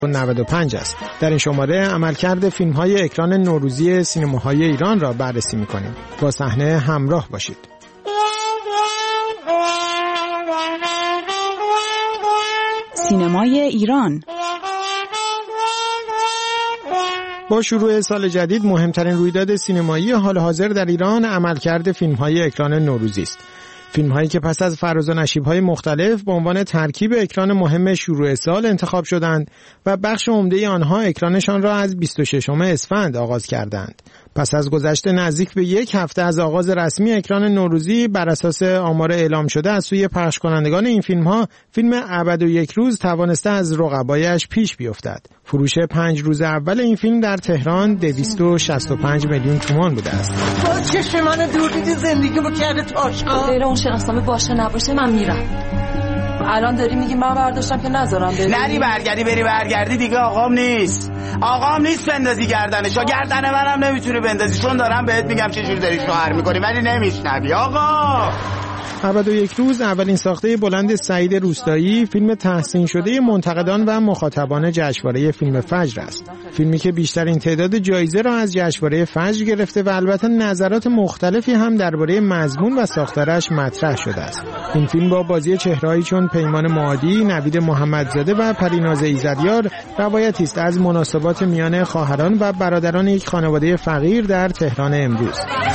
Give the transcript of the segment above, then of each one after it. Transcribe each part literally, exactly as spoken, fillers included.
نود و پنج است. در این شماره عملکرد فیلم‌های اکران نوروزی سینماهای ایران را بررسی می‌کنیم. با صحنه همراه باشید. سینمای ایران. با شروع سال جدید مهمترین رویداد سینمایی حال حاضر در ایران عملکرد فیلم‌های اکران نوروزی است. فیلم‌هایی که پس از فراز و نشیب‌های مختلف به عنوان ترکیب اکران مهم شروع سال انتخاب شدند و بخش عمده آنها اکرانشان را از بیست و ششم اسفند آغاز کردند. پس از گذشت نزدیک به یک هفته از آغاز رسمی اکران نوروزی، بر اساس آمار اعلام شده از سوی پخش کنندگان این فیلم‌ها، فیلم ابد و یک روز توانسته از رقبایش پیش بیفتد. فروش پنج روز اول این فیلم در تهران دویست و شصت و پنج میلیون تومان بوده است. با چشم من دور دیدی زندگیمو کرده تاشا. غیر اون شناسنامه باشه نباشه من میرم. الان داری میگی من برداشتم که نذارم بری. نری برگردی بری برگردی دیگه آقام نیست. آقام نیست بندازی گردنشو. گردن منم نمیتونی بندازی چون دارم بهت میگم چه جوری داری شوهر میکنی ولی نمیشنوی آقا. ابد و یک روز اولین ساخته بلند سعید روستایی، فیلم تحسین شده منتقدان و مخاطبان جشنواره فیلم فجر است. فیلمی که بیشترین تعداد جایزه را از جشنواره فجر گرفته و البته نظرات مختلفی هم درباره مضمون و ساختارش مطرح شده است. این فیلم با بازی چهرهایی چون پیمان معادی، نوید محمدزاده و پریناز ایزدیار روایتی است از مناسبات میان خواهران و برادران یک خانواده فقیر در تهران امروز.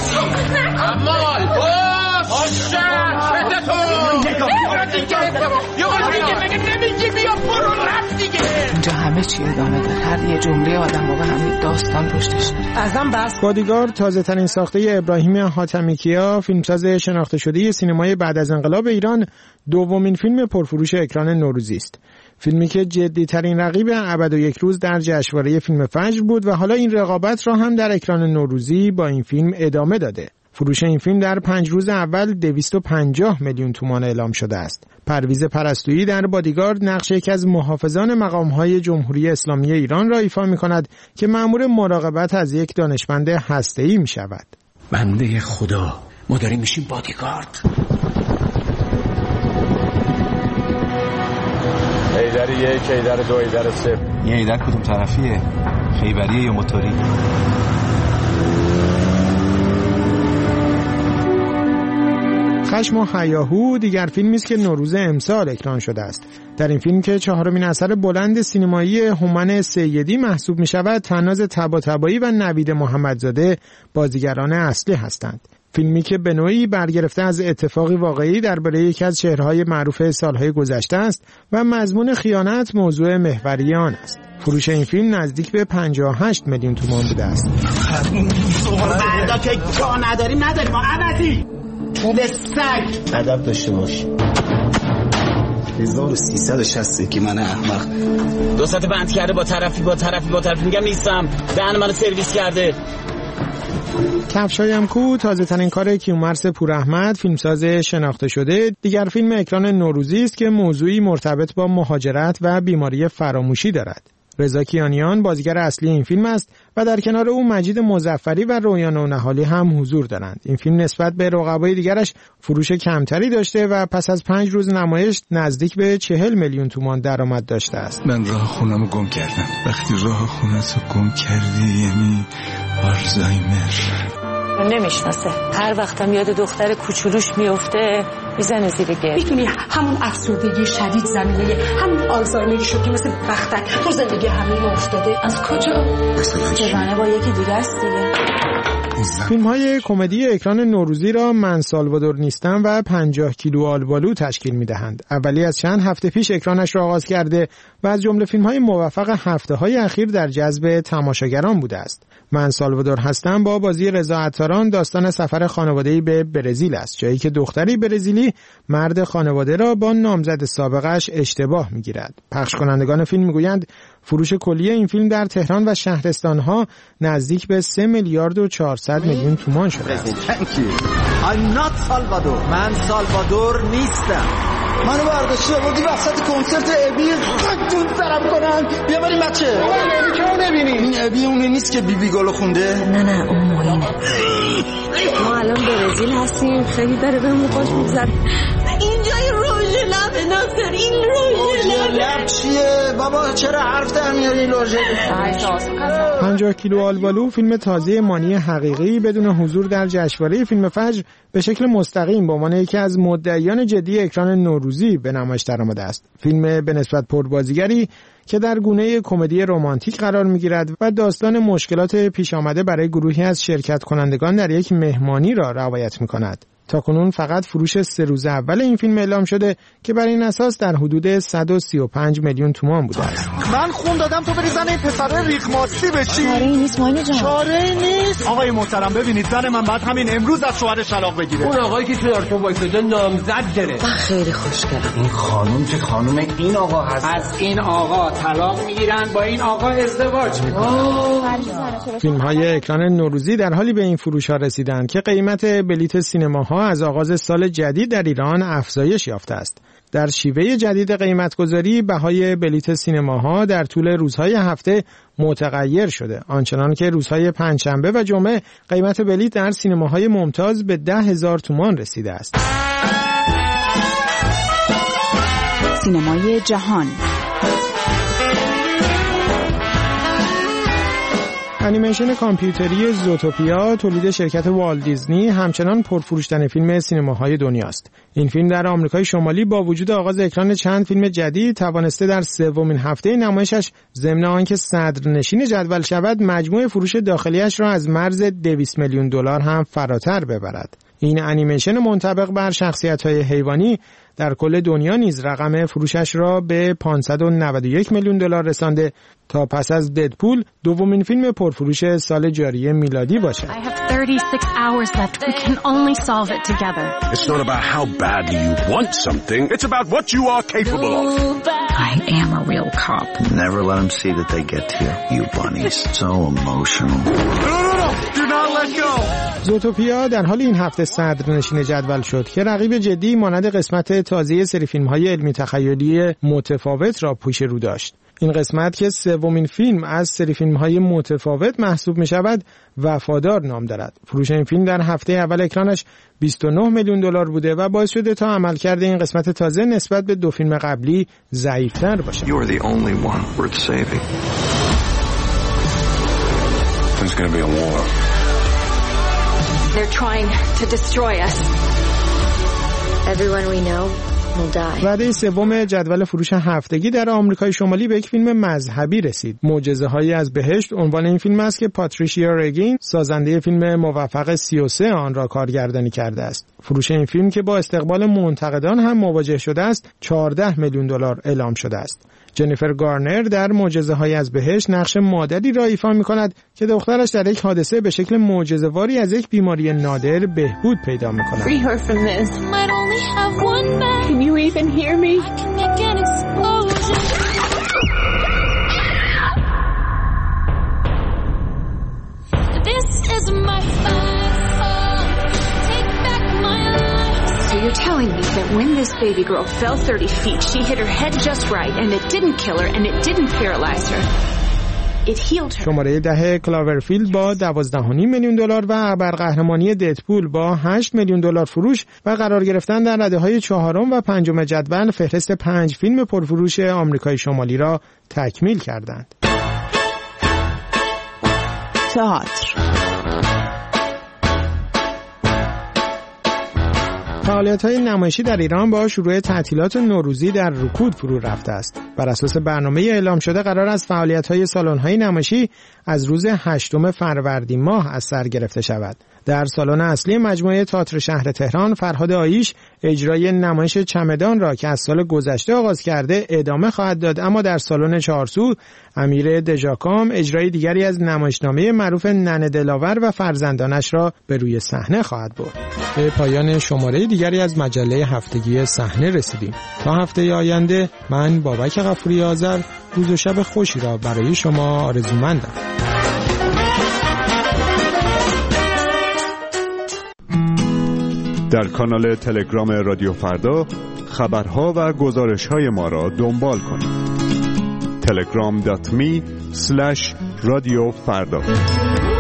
اینجا همه چی ادامه داره. هر یه جمله آدم با همین داستان پشتش داره. ازم بس. بادیگارد تازه ترین ساخته ابراهیم حاتمیکیا، فیلمساز شناخته شده سینمای بعد از انقلاب ایران، دومین فیلم پرفروش اکران نوروزی است. فیلمی که جدی ترین رقیب ابد و یک روز در جشنواره فیلم فجر بود و حالا این رقابت را هم در اکران نوروزی با این فیلم ادامه داده. فروش این فیلم در پنج روز اول دویست و پنجاه میلیون تومان اعلام شده است. پرویز پرستویی در بادیگارد نقش یکی از محافظان مقام‌های جمهوری اسلامی ایران را ایفا می‌کند که مأمور مراقبت از یک دانشمند هسته‌ای می‌شود. بنده خدا، ما داریم میشیم بادیگارد. ایدر یک، ایدر دو، ایدر سه. این ایدر کدوم طرفیه؟ خیبریه یا موتوری؟ خشم و هیاهو دیگر فیلمی است که نوروز امسال اکران شده است. در این فیلم که چهارمین اثر بلند سینمایی هومن سیدی محسوب می شود، طناز طباطبایی و نوید محمدزاده بازیگران اصلی هستند. فیلمی که به نوعی برگرفته از اتفاقی واقعی درباره یکی از چهره‌های معروف سالهای گذشته است و مضمون خیانت موضوع محوری آن است. فروش این فیلم نزدیک به پنجاه و هشت میلیون تومان بوده است. بعدا که جا نداریم نداریم ما عبدی طول سگ ادب داشته باش. هزار و سیصد و شصت که من احمق دو ساعت بند کرده با طرفی با طرفی با طرفی میگم نیستم، دهن منو سرویس کرده. کفشایم کو تازه ترین کار کیومرث پوراحمد، فیلمساز شناخته شده، دیگر فیلم اکران نوروزی است که موضوعی مرتبط با مهاجرت و بیماری فراموشی دارد. رضا کیانیان بازیگر اصلی این فیلم است و در کنار او مجید مظفری و رویا نونهالی هم حضور دارند. این فیلم نسبت به رقبای دیگرش فروش کمتری داشته و پس از پنج روز نمایش نزدیک به چهل میلیون تومان درآمد داشته است. من راه خونمو گم کردم. وقتی راه خونتو گم کردی یعنی آلزایمر. نمیشناسه. هر وقتم یاد دختر کوچولوش میفته میزنه زیر گل. میتونی همون افسردگی شدید زمینه همون آلزایمری شو که مثل بختک تو زندگی همه افتاده. از کجا؟ جوانه با یکی دیگه است دیگه. فیلم‌های کمدی اکران نوروزی را من سالوادور نیستم و پنجاه کیلو آلبالو تشکیل می‌دهند. اولی از چند هفته پیش اکرانش را آغاز کرده و از جمله فیلم‌های موفق هفته‌های اخیر در جذب تماشاگران بوده است. من سالوادور هستم با بازی رضا عطاران داستان سفر خانواده‌ای به برزیل است، جایی که دختری برزیلی مرد خانواده را با نامزد سابقش اشتباه می‌گیرد. پخش کنندگان فیلم می‌گویند فروش کلی این فیلم در تهران و شهرستان‌ها نزدیک به سه میلیارد و چهارصد میلیون تومان شده است. I'm not Salvador. من سالوادور نیستم. منو برداشتی آوردی وسط کنسرت ابی خودتون سرم کنن. بیا بریم بچه. ابی که نبینی. این ابی اونه نیست که بیبی گلو خونده؟ نه نه اون موینه. ما الان برزیل هستیم، خیلی داره بهمون خوش میگذره. اینجای روژ لبه آخر این روژه لب چیه بابا؟ چرا حرف در میاری لوژه؟ پنجاه کیلو آلبالو فیلم تازه مانی حقیقی بدون حضور در جشنواره فیلم فجر به شکل مستقیم به عنوان یکی از مدعیان جدی اکران نوروزی به نمایش درآمده است. فیلم به نسبت پربازیگری که در گونه کمدی رمانتیک قرار می‌گیرد و داستان مشکلات پیش آمده برای گروهی از شرکت کنندگان در یک مهمانی را روایت می‌کند. تاکنون فقط فروش سه روز اول این فیلم اعلام شده که بر این اساس در حدود صد و سی و پنج میلیون تومان بوده است. من خون دادم تو بری زن این پسر ریخ ماستی بشی. چاره‌ای نیست مانی جان. چاره‌ای نیست. آقای محترم ببینید زن من بعد همین امروز از شوهرش طلاق بگیره. اون آقایی که تو دارتون وایساده نامزد داره. من خیلی خوشگلم. این خانم که خانم این آقا هست. از این آقا طلاق میگیرن با این آقا ازدواج میکنن. فیلم‌های اکران نوروزی در حالی به این فروش ها رسیدند که قیمت بلیت سینماها از آغاز سال جدید در ایران افزایش یافته است. در شیوه جدید قیمتگذاری بهای بلیت سینماها در طول روزهای هفته متغیر شده، آنچنان که روزهای پنجشنبه و جمعه قیمت بلیت در سینماهای ممتاز به ده هزار تومان رسیده است. سینمای جهان. انیمیشن کامپیوتری زوتوپیا تولید شرکت والت دیزنی همچنان پرفروش‌ترین فیلم سینماهای دنیاست. این فیلم در آمریکای شمالی با وجود آغاز اکران چند فیلم جدید توانسته در سومین هفته نمایشش ضمن آنکه صدرنشین جدول شود مجموع فروش داخلیش را از مرز دویست میلیون دلار هم فراتر ببرد. این انیمیشن منطبق بر شخصیت‌های حیوانی در کل دنیا نیز رقم فروشش را به پانصد و نود و یک میلیون دلار رسانده تا پس از ددپول دومین فیلم پرفروش سال جاری میلادی باشد. I have thirty-six hours left. We can only solve it together. It's not about how badly you want something. It's about what you are capable of. I am a real cop. Never let them see that they get to you. You bunnies. So emotional. No, no, no. Do not let go. زوتوپیا در حال این هفته صدرنشین جدول شد که رقیب جدی مانند قسمت تازه سری فیلم‌های علمی تخیلی متفاوت را پیش رو داشت. این قسمت که سومین فیلم از سری فیلم‌های متفاوت محسوب می‌شود وفادار نام دارد. فروش این فیلم در هفته اول اکرانش بیست و نه میلیون دلار بوده و باعث شده تا عملکرد این قسمت تازه نسبت به دو فیلم قبلی ضعیف‌تر باشد. You are the only one worth saving. There's going to be a war. They're trying to destroy us. Everyone we know will die. وعده سوم جدول فروش هفتگی در آمریکای شمالی به یک فیلم مذهبی رسید. معجزه‌هایی از بهشت عنوان این فیلم است که پاتریشیا رگین سازنده فیلم موفق سی و سه آن را کارگردانی کرده است. فروش این فیلم که با استقبال منتقدان هم مواجه شده است چهارده میلیون دلار اعلام شده است. جنیفر گارنر در معجزه‌های از بهشت نقش مادری را ایفا می‌کند که دخترش در یک حادثه به شکل معجزه‌واری از یک بیماری نادر بهبود پیدا می‌کند. Can you even hear me? This is my fault. Take back my life. So you're telling me that when this baby girl fell thirty feet, she hit her head just right, and it didn't kill her, and it didn't paralyze her. It healed her. شماره ده کلاورفیلد با دوازده و نیم میلیون دلار و ابرقهرمانی ددپول با هشت میلیون دلار فروش و قرار گرفتن در رده‌های چهارم و پنجم جدول فهرست پنج فیلم پرفروش آمریکای شمالی را تکمیل کردند. تئاتر. فعالیت‌های نمایشی در ایران با شروع تعطیلات نوروزی در رکود فرو رفته است. بر اساس برنامه اعلام شده قرار است فعالیت‌های سالن‌های نمایشی از روز هشتم فروردین ماه از سر گرفته شود. در سالن اصلی مجموعه تئاتر شهر تهران فرهاد آیش اجرای نمایش چمدان را که از سال گذشته آغاز کرده ادامه خواهد داد، اما در سالن چهارسو امیر دژاکام اجرای دیگری از نمایشنامه معروف ننه دلاور و فرزندانش را به روی صحنه خواهد برد. به پایان شماره دیگری از مجله هفتگی صحنه رسیدیم. تا هفته آینده من بابک غفوری آذر روز و شب خوشی را برای شما آرزومندم. در کانال تلگرام رادیو فردا خبرها و گزارش‌های ما را دنبال کنید. تلگرام دات می اسلش رادیو فردا.